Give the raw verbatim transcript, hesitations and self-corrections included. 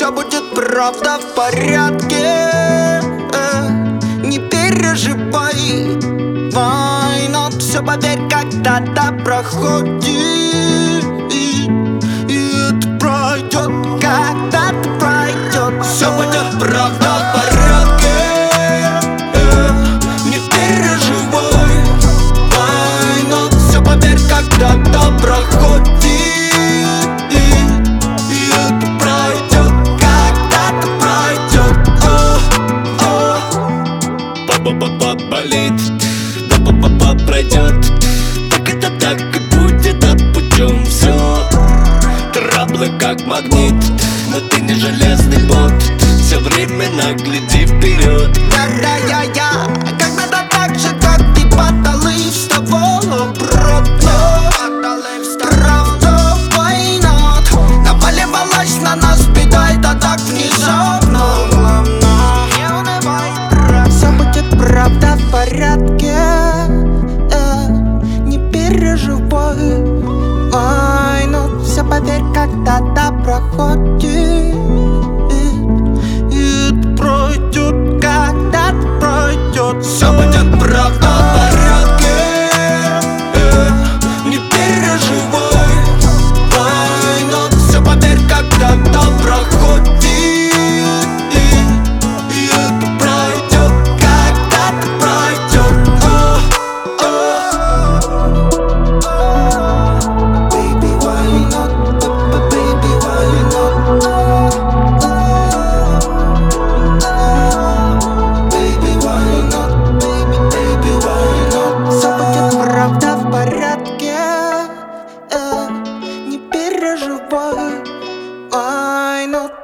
все будет правда в порядке. э, Не переживай, война, все поверь, когда-то проходит. И это пройдет, когда-то пройдет. Все будет правда в порядке. э, Не переживай, война, все поверь, когда-то проходит. Болит, да па-па-па пройдет. Так это так и будет, а путем все. Траблы как магнит, но ты не железный бот. Все временно гляди вперед. Да-да-я-я, когда-то так же, как ты падала и вставала обратно. Правда, война наваливалась на нас бедой, да так внезапно. Правда в порядке, э, не переживай, войну, все поверь, когда-то проходит. И это пройдет, когда-то пройдет. Все будет правда в порядке. э, Не переживай, войну, все поверь, когда-то проходит. Не переживай, войну.